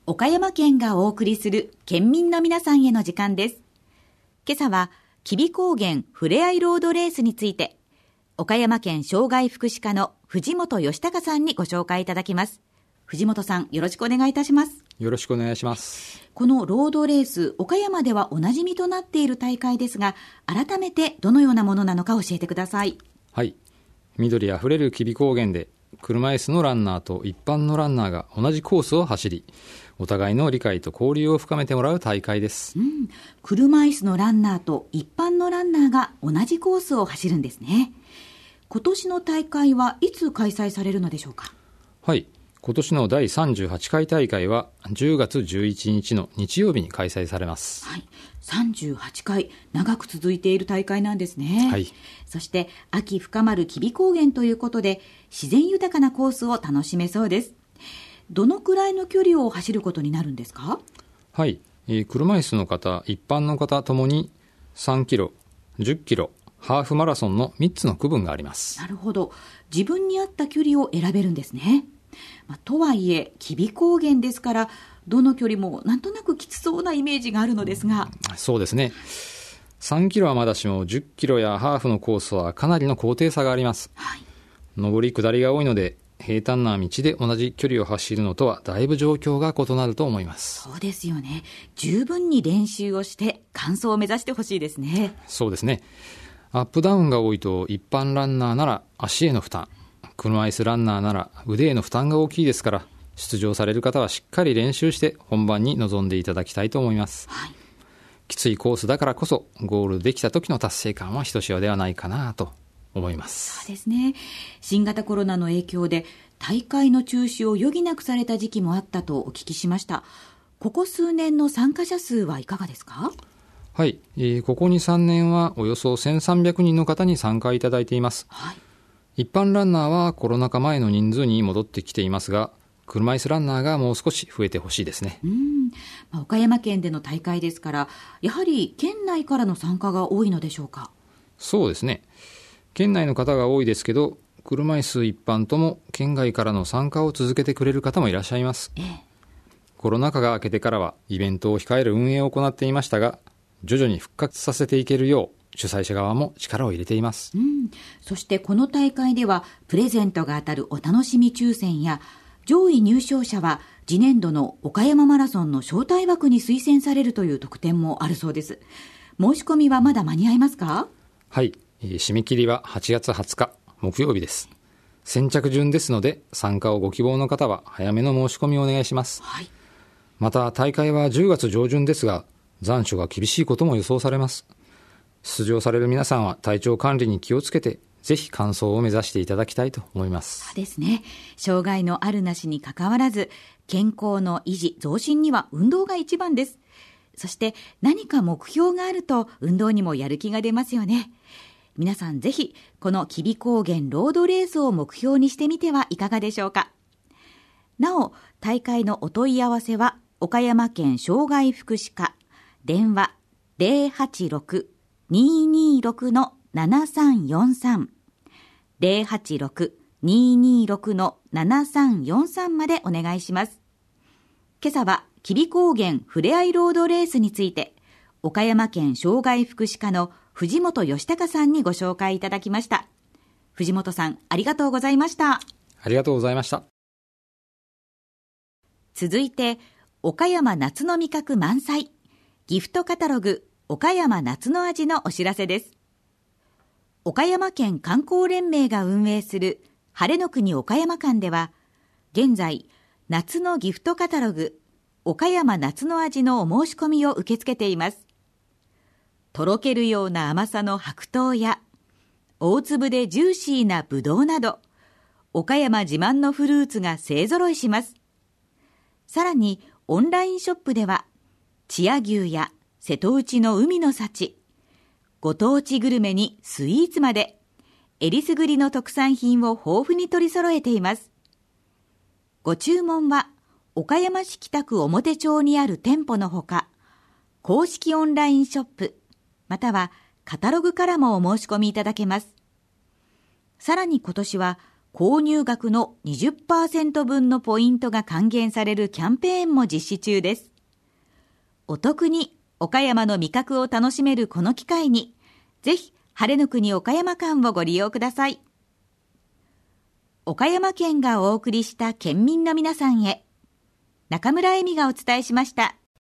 岡山県がお送りする県民の皆さんへの時間です。今朝は吉備高原ふれあいロードレースについて、岡山県障害福祉課の藤本義隆さんにご紹介いただきます。藤本さん、よろしくお願いいたします。 よろしくお願いします。 このロードレース、岡山ではおなじみとなっている大会ですが、改めてどのようなものなのか教えてください。 はい、緑あふれる吉備高原で車椅子のランナーと一般のランナーが同じコースを走り、お互いの理解と交流を深めてもらう大会です。 車椅子のランナーと一般のランナーが同じコースを走るんですね。今年の大会はいつ開催されるのでしょうか。 はい、今年の第38回大会は10月11日の日曜日に開催されます。 はい、38回、長く続いている大会なんですね。 はい、 そして秋深まる吉備高原ということで、自然豊かなコースを楽しめそうです。どのくらいの距離を走ることになるんですか。 はい、車椅子の方、一般の方ともに3キロ、10キロ、ハーフマラソンの3つの区分があります。 なるほど、自分に合った距離を選べるんですね。とはいえ吉備高原ですから、どの距離もなんとなくきつそうなイメージがあるのですが。 そうですね、3キロはまだしも10キロやハーフのコースはかなりの高低差があります。 はい、 上り下りが多いので、平坦な道で同じ距離を走るのとはだいぶ状況が異なると思います。 そうですよね。十分に練習をして完走を目指してほしいですね。 そうですね、アップダウンが多いと一般ランナーなら足への負担、車椅子ランナーなら腕への負担が大きいですから、出場される方はしっかり練習して本番に臨んでいただきたいと思います。 はい、 きついコースだからこそゴールできた時の達成感はひとしおではないかなと思います。 そうですね。新型コロナの影響で大会の中止を余儀なくされた時期もあったとお聞きしました。ここ数年の参加者数はいかがですか。 はい、ここ 2,3 年はおよそ1300人の方に参加いただいています。 はい、 一般ランナーはコロナ禍前の人数に戻ってきていますが、車椅子ランナーがもう少し増えてほしいですね。 岡山県での大会ですから、やはり県内からの参加が多いのでしょうか。 そうですね、県内の方が多いですけど、車椅子一般とも県外からの参加を続けてくれる方もいらっしゃいます。コロナ禍が明けてからはイベントを控える運営を行っていましたが、徐々に復活させていけるよう主催者側も力を入れています。 そしてこの大会ではプレゼントが当たるお楽しみ抽選や、上位入賞者は次年度の岡山マラソンの招待枠に推薦されるという特典もあるそうです。申し込みはまだ間に合いますか。 はい、締め切りは8月20日木曜日です。先着順ですので、参加をご希望の方は早めの申し込みをお願いします。 はい、 また大会は10月上旬ですが、残暑が厳しいことも予想されます。出場される皆さんは体調管理に気をつけて、ぜひ完走を目指していただきたいと思います。 そうですね。障害のあるなしにかかわらず、健康の維持増進には運動が一番です。そして何か目標があると運動にもやる気が出ますよね。皆さんぜひこの吉備高原ロードレースを目標にしてみてはいかがでしょうか。なお、大会のお問い合わせは岡山県障害福祉課、電話 086-226-7343 086-226-7343 までお願いします。今朝は吉備高原ふれあいロードレースについて、岡山県障害福祉課の藤本義隆さんにご紹介いただきました。藤本さん、ありがとうございました。 ありがとうございました。 続いて、岡山夏の味覚満載ギフトカタログ岡山夏の味のお知らせです。岡山県観光連盟が運営する晴れの国岡山館では、現在夏のギフトカタログ岡山夏の味のお申し込みを受け付けています。とろけるような甘さの白桃や大粒でジューシーなぶどうなど、岡山自慢のフルーツが勢ぞろいします。さらにオンラインショップでは千屋牛や瀬戸内の海の幸、ご当地グルメにスイーツまで、えりすぐりの特産品を豊富に取り揃えています。ご注文は岡山市北区表町にある店舗のほか、公式オンラインショップまたはカタログからもお申し込みいただけます。さらに今年は購入額の 20% 分のポイントが還元されるキャンペーンも実施中です。お得に岡山の味覚を楽しめるこの機会に、ぜひ晴れの国岡山間をご利用ください。岡山県がお送りした県民の皆さんへ、中村恵美がお伝えしました。